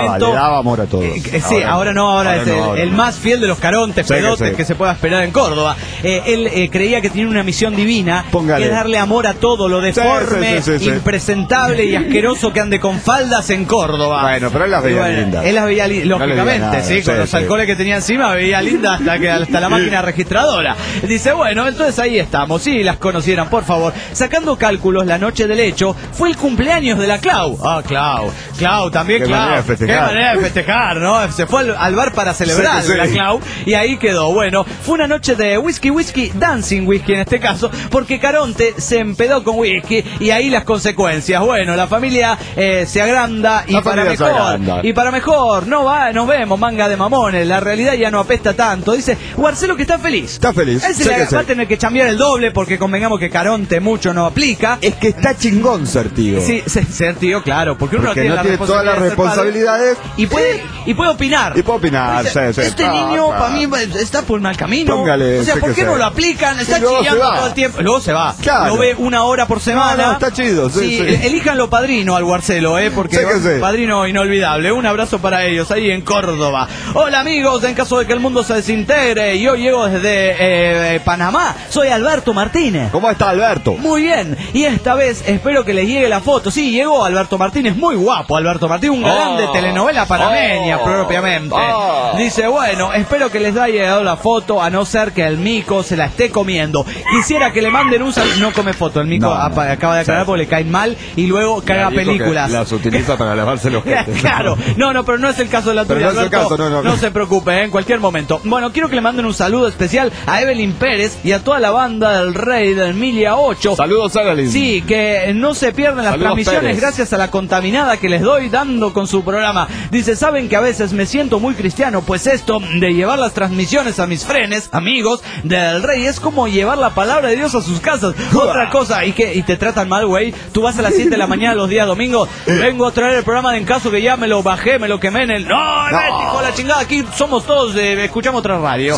daba amor a todos. Eh, eh, sí, ahora, ahora no, ahora, ahora es no, el, ahora el más fiel de los carontes, sí, pedotes que, sí. que se pueda esperar en Córdoba. Eh, él eh, creía que tenía una misión divina, Póngale. que es darle amor a todo lo deforme, sí, sí, sí, sí, impresentable sí. y asqueroso que ande con faldas en Córdoba. Bueno, pero él las veía bueno, lindas. Él las veía li lógicamente, no sí, con sí, los sí. alcoholes que tenía encima, veía linda hasta que hasta la máquina registradora. Dice, bueno, entonces ahí estamos, sí, las conocieran, por favor. Sacando cálculos, la noche del hecho fue el cumpleaños de la Clau. Ah, Clau, Clau, también Qué Clau. Manera de festejar. Qué manera de festejar, ¿no? Se fue al, al bar para celebrar sí, sí. la Clau y ahí quedó. Bueno, fue una noche de whisky, whisky, dancing whisky en este caso, porque Caronte se empedó con whisky y ahí las consecuencias. Bueno, la familia eh, se agranda y la para mejor. Y para mejor, no va, nos vemos, manga de mamones. La realidad ya no apesta tanto. Dice Marcelo que está feliz. Está feliz. Él se sí le va sí. a tener que cambiar el doble porque convengamos que Caronte mucho no aplica. Es que está chingón ser tío. Sí, ser tío, claro, porque uno porque tiene, no la tiene todas las responsabilidades y puede y puede opinar. Y puede opinar, dice, sí, sí. Este ah, niño ah. para mí está por mal camino. Póngale, o sea, ¿por qué no sé. lo aplican? Está chillando todo el tiempo. Luego se va. Claro. Lo ve una hora por semana. No, no, está chido, sí, sí, sí. Elíjanlo padrino al Guarcelo, eh, porque sí sí. padrino inolvidable. Un abrazo para ellos ahí en Córdoba. Hola amigos, en caso de que el mundo se desintegre, yo llego desde eh, Panamá. Soy Alberto Martínez. ¿Cómo está Alberto? Muy bien. Y esta vez espero que les llegue la foto. Sí, llegó Alberto Martínez, muy guapo Alberto Martínez, un galán oh, de telenovela panameña oh, propiamente. Oh. Dice, bueno, espero que les haya llegado la foto, a no ser que el mico se la esté comiendo. Quisiera que le manden un saludo. No come foto, el mico no, no. acaba de aclarar sí. porque le caen mal y luego caga películas. Las utiliza para lavarse los dientes. Claro, no, no, pero no es el caso de la tuya, no, Alberto, caso, no, no, no. no se preocupe, ¿eh? En cualquier momento. Bueno, quiero que le manden un saludo especial a Evelyn Pérez y a toda la banda del Rey de Emilia ocho. Saludos, Evelyn. Sí, que no se pierdan las Saludos, transmisiones Pérez. Gracias a la contaminada que les doy dando con su programa. Dice, saben que a veces me siento muy cristiano, pues esto de llevar las transmisiones a mis frenes, amigos del Rey, es como llevar la palabra de Dios a sus casas. Otra cosa, y que y te tratan mal, güey. Tú vas a las siete de la mañana los días domingos, vengo a traer el programa de En Caso que ya me lo bajé, me lo quemé en el... No, no. Hijo de la chingada, aquí somos todos, eh, escuchamos otra radio. Sí.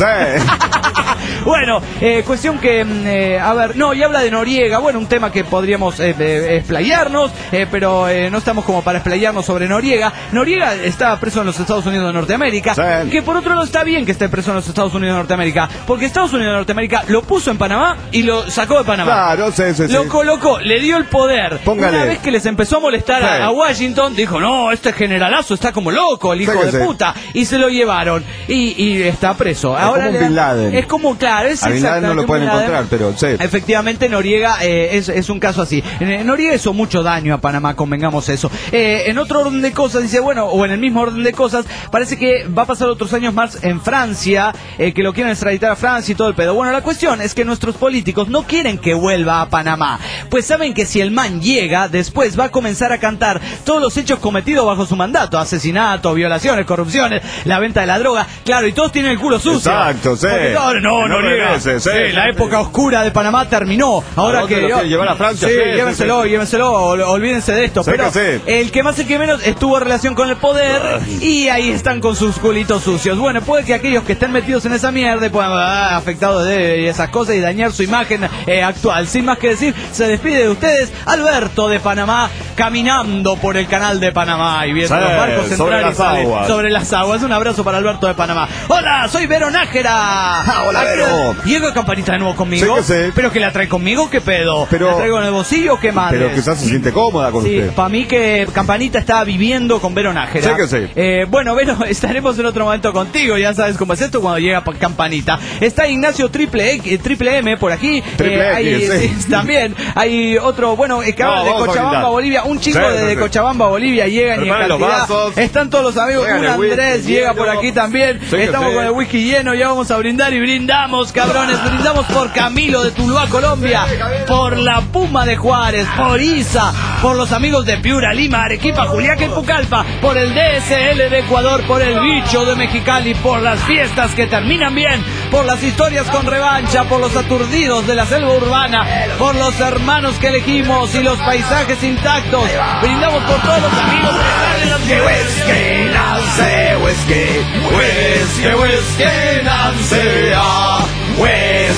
Bueno, eh, cuestión que, eh, a ver, no, y habla de Noriega, bueno, un tema que podríamos eh, eh, explayarnos, eh, pero eh, no estamos como para explayarnos sobre Noriega. Noriega está preso en los Estados Unidos de Norteamérica, sí. que por otro lado está bien que esté preso en los Estados Unidos de Norteamérica, porque Estados Unidos de Norteamérica lo puso en Panamá y lo sacó de Panamá. Claro, sí, sí, Lo sí. colocó, le dio el poder. Póngale. Una vez que les empezó a molestar sí. a, a Washington, dijo, no, este generalazo está como loco, el hijo sí, de sí. puta, y se lo llevaron, y, y está preso. Es Ahora como Bin Laden. Es como, claro, es a Bin Laden no lo pueden encontrar, pero sí. Efectivamente, Noriega eh, es, es un caso así. Eh, Noriega hizo mucho daño a Panamá, convengamos eso. Eh, en otro orden de cosas, dice, bueno, o en el mismo orden de cosas, parece que va a pasar otros años más en Francia, eh, que lo quieren extraditar a Francia y todo el pedo. Bueno, la cuestión es que nuestros políticos no quieren que vuelva a Panamá, pues saben que si el man llega, después va a comenzar a cantar todos los hechos cometidos bajo su mandato, asesinatos, violaciones, corrupciones, la venta de la droga, claro, y todos tienen el culo sucio. Exacto, sí. No, no, no, no sí, sí, la época oscura de Panamá terminó. Ahora que lo llevar a Francia. Sí, sí llévenselo, sí, sí. llévenselo, olvídense de esto. Sí, pero sí. el que más el que menos estuvo en relación con el poder y ahí están con sus culitos sucios. Bueno, puede que aquellos que estén metidos en esa mierda puedan ah, afectados de esas cosas y dañar su imagen eh, actual. Sin más que decir, se despide de ustedes Alberto de Panamá, caminando por el canal de Panamá y viendo sí, los barcos entrar y salir sobre las aguas. Un abrazo para Alberto de Panamá. Hola, soy Vero Nájera. Ah, hola, Vero. Llega Campanita de nuevo conmigo. Sí que sí. Pero que la trae conmigo, ¿qué pedo? Pero, ¿la traigo en el bolsillo? ¿Qué más? Pero quizás se siente cómoda con sí, usted. Para mí que Campanita está viviendo con Vero Nájera. Sí que sí. Eh, bueno, Vero, estaremos en otro momento contigo. Ya sabes cómo es esto cuando llega Campanita. Está Ignacio Triple, X, Triple M por aquí. Triple eh, hay, X, sí. Sí, también hay otro, bueno, que habla no, de Cochabamba, Bolivia. Un chico sí, de, de Cochabamba, Bolivia llega y en cantidad. Están todos los amigos. Un Andrés llega por aquí también. Sí, estamos sí. con el whisky lleno. Ya vamos a brindar y brindamos, cabrones. Brindamos por Camilo de Tuluá, Colombia. Por la Puma de Juárez. Por Isa. Por los amigos de Piura, Lima, Arequipa, Juliaca y Pucallpa. Por el D S L de Ecuador. Por el Bicho de Mexicali. Por las fiestas que terminan bien. Por las historias con revancha. Por los aturdidos de la selva urbana. Por los hermanos que elegimos y los paisajes intactos. Brindamos por todos los amigos de la Whisky, Nancy, whisky, whisky, whisky, Nancy, ah, whisky.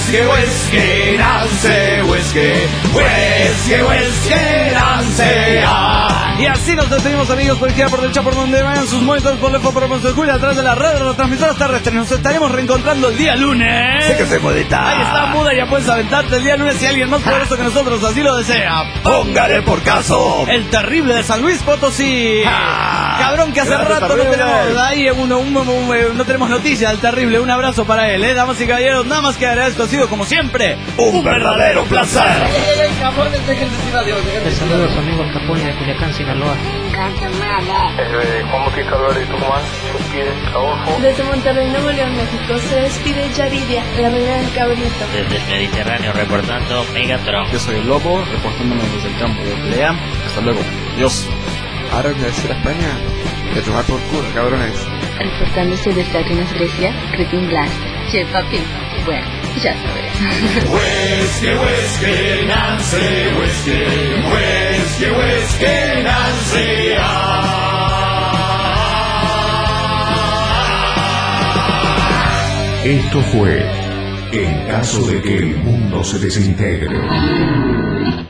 Huesque, huesque, nance, huesque, huesque, huesque, nance. Y así nos despedimos, amigos, por izquierda, por derecha, por donde vayan sus monitores, por lejos, por Montes Julia, atrás de la red de los transmisores terrestres. Nos estaremos reencontrando el día lunes. Sí que se modita. Ahí está, muda, ya puedes aventarte el día lunes si alguien más poderoso que nosotros así lo desea. Póngale por caso. El terrible de San Luis Potosí. Ah, Cabrón que hace gracias, rato no terrible. tenemos ahí uno, un, un, un, no tenemos noticias del terrible. Un abrazo para él, eh, damas y caballeros. Nada más que agradezco, ha sido como siempre Un, un verdadero placer. Les saludo a su amigo Capone de Culiacán, Sinaloa. Eh, Juan Bautista Álvarez de Tucumán, se despide Adolfo. Desde Monterrey, Nuevo León, México, se despide Yaridia, la reina del cabrito. Desde el Mediterráneo reportando Megatron. Yo soy el Lobo, reportándome desde el campo de pelea. Hasta luego. Dios. Ahora voy a decir a España, de tomar por culo, cabrones. Reportándose desde Atenas, Grecia, Creeping Blast. Che, papi, bueno, ya sabes. Huesque, huesque, nance, huesque, huesque, huesque, nance. Esto fue En caso de que el mundo se desintegre.